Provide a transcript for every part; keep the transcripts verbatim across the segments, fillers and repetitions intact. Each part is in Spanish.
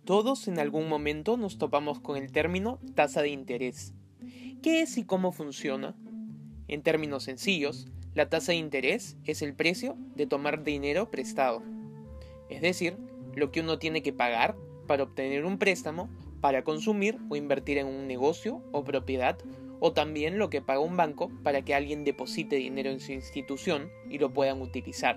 Todos en algún momento nos topamos con el término tasa de interés. ¿Qué es y cómo funciona? En términos sencillos, la tasa de interés es el precio de tomar dinero prestado. Es decir, lo que uno tiene que pagar para obtener un préstamo para consumir o invertir en un negocio o propiedad, o también lo que paga un banco para que alguien deposite dinero en su institución y lo puedan utilizar.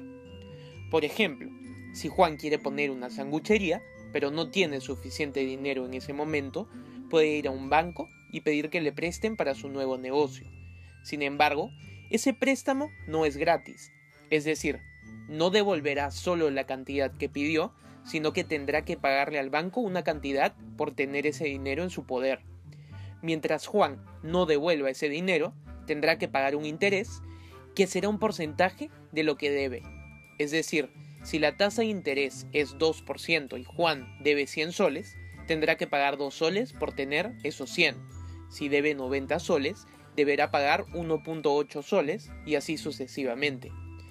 Por ejemplo, si Juan quiere poner una sanguchería, pero no tiene suficiente dinero en ese momento, puede ir a un banco y pedir que le presten para su nuevo negocio. Sin embargo, ese préstamo no es gratis, es decir, no devolverá solo la cantidad que pidió, sino que tendrá que pagarle al banco una cantidad por tener ese dinero en su poder. Mientras Juan no devuelva ese dinero, tendrá que pagar un interés que será un porcentaje de lo que debe. Es decir, si la tasa de interés es dos por ciento y Juan debe cien soles, tendrá que pagar dos soles por tener esos cien. Si debe noventa soles, deberá pagar uno punto ocho soles y así sucesivamente.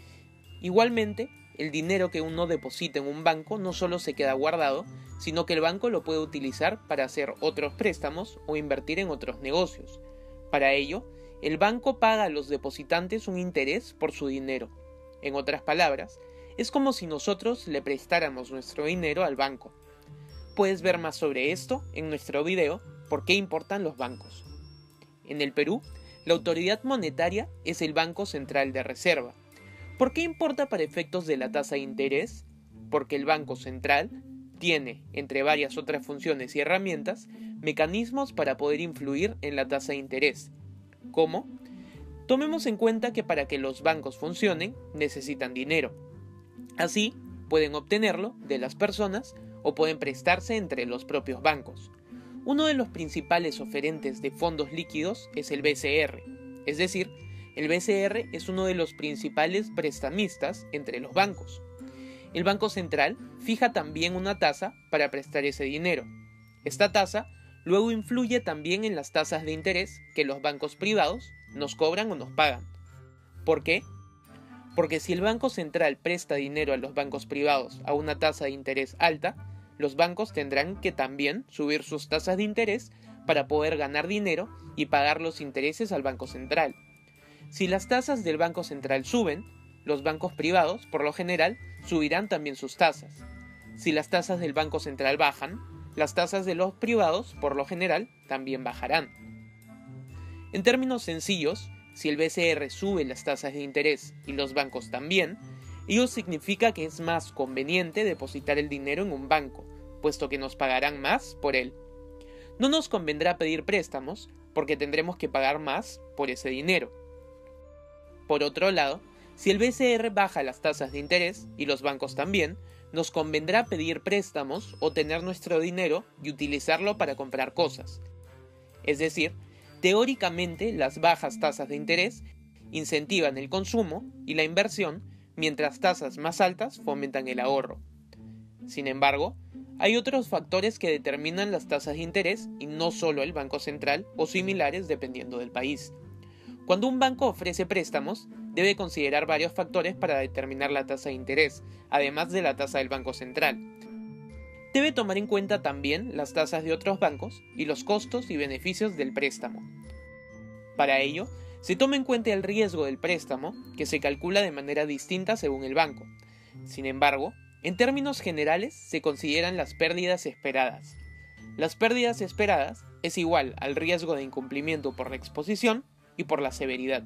Igualmente, el dinero que uno deposita en un banco no solo se queda guardado, sino que el banco lo puede utilizar para hacer otros préstamos o invertir en otros negocios. Para ello, el banco paga a los depositantes un interés por su dinero. En otras palabras, es como si nosotros le prestáramos nuestro dinero al banco. Puedes ver más sobre esto en nuestro video ¿Por qué importan los bancos? En el Perú, la autoridad monetaria es el Banco Central de Reserva. ¿Por qué importa para efectos de la tasa de interés? Porque el Banco Central tiene, entre varias otras funciones y herramientas, mecanismos para poder influir en la tasa de interés. ¿Cómo? Tomemos en cuenta que para que los bancos funcionen, necesitan dinero. Así, pueden obtenerlo de las personas o pueden prestarse entre los propios bancos. Uno de los principales oferentes de fondos líquidos es el B C R, es decir, el B C R es uno de los principales prestamistas entre los bancos. El Banco Central fija también una tasa para prestar ese dinero. Esta tasa luego influye también en las tasas de interés que los bancos privados nos cobran o nos pagan. ¿Por qué? Porque si el Banco Central presta dinero a los bancos privados a una tasa de interés alta, los bancos tendrán que también subir sus tasas de interés para poder ganar dinero y pagar los intereses al Banco Central. Si las tasas del Banco Central suben, los bancos privados, por lo general, subirán también sus tasas. Si las tasas del Banco Central bajan, las tasas de los privados, por lo general, también bajarán. En términos sencillos, si el B C R sube las tasas de interés y los bancos también, ello significa que es más conveniente depositar el dinero en un banco, puesto que nos pagarán más por él. No nos convendrá pedir préstamos, porque tendremos que pagar más por ese dinero. Por otro lado, si el B C R baja las tasas de interés y los bancos también, nos convendrá pedir préstamos o tener nuestro dinero y utilizarlo para comprar cosas. Es decir, teóricamente las bajas tasas de interés incentivan el consumo y la inversión, mientras tasas más altas fomentan el ahorro. Sin embargo, hay otros factores que determinan las tasas de interés y no solo el Banco Central o similares dependiendo del país. Cuando un banco ofrece préstamos, debe considerar varios factores para determinar la tasa de interés, además de la tasa del Banco Central. Debe tomar en cuenta también las tasas de otros bancos y los costos y beneficios del préstamo. Para ello, se toma en cuenta el riesgo del préstamo, que se calcula de manera distinta según el banco. Sin embargo, en términos generales se consideran las pérdidas esperadas. Las pérdidas esperadas es igual al riesgo de incumplimiento por la exposición y por la severidad.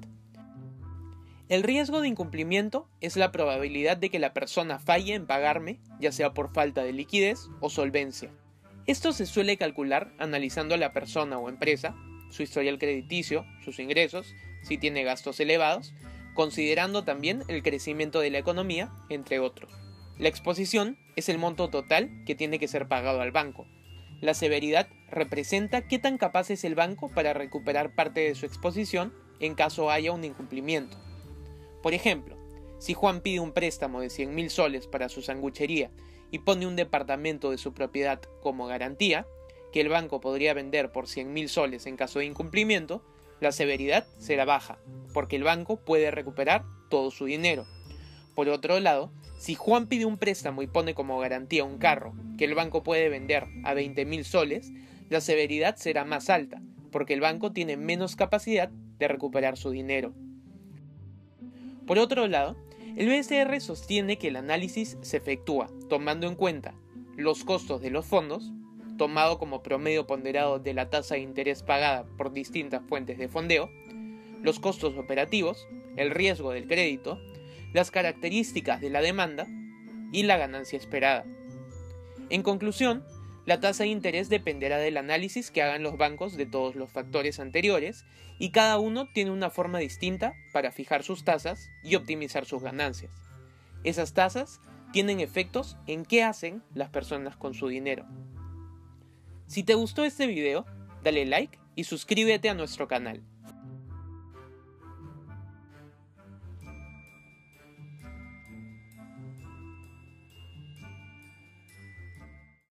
El riesgo de incumplimiento es la probabilidad de que la persona falle en pagarme, ya sea por falta de liquidez o solvencia. Esto se suele calcular analizando a la persona o empresa, su historial crediticio, sus ingresos, si tiene gastos elevados, considerando también el crecimiento de la economía, entre otros. La exposición es el monto total que tiene que ser pagado al banco. La severidad representa qué tan capaz es el banco para recuperar parte de su exposición en caso haya un incumplimiento. Por ejemplo, si Juan pide un préstamo de cien mil soles para su sanguchería y pone un departamento de su propiedad como garantía, que el banco podría vender por cien mil soles en caso de incumplimiento, la severidad será baja, porque el banco puede recuperar todo su dinero. Por otro lado, Si Juan pide un préstamo y pone como garantía un carro que el banco puede vender a veinte mil soles, la severidad será más alta, porque el banco tiene menos capacidad de recuperar su dinero. Por otro lado, el B C R sostiene que el análisis se efectúa tomando en cuenta los costos de los fondos, tomado como promedio ponderado de la tasa de interés pagada por distintas fuentes de fondeo, los costos operativos, el riesgo del crédito, las características de la demanda y la ganancia esperada. En conclusión, la tasa de interés dependerá del análisis que hagan los bancos de todos los factores anteriores y cada uno tiene una forma distinta para fijar sus tasas y optimizar sus ganancias. Esas tasas tienen efectos en qué hacen las personas con su dinero. Si te gustó este video, dale like y suscríbete a nuestro canal.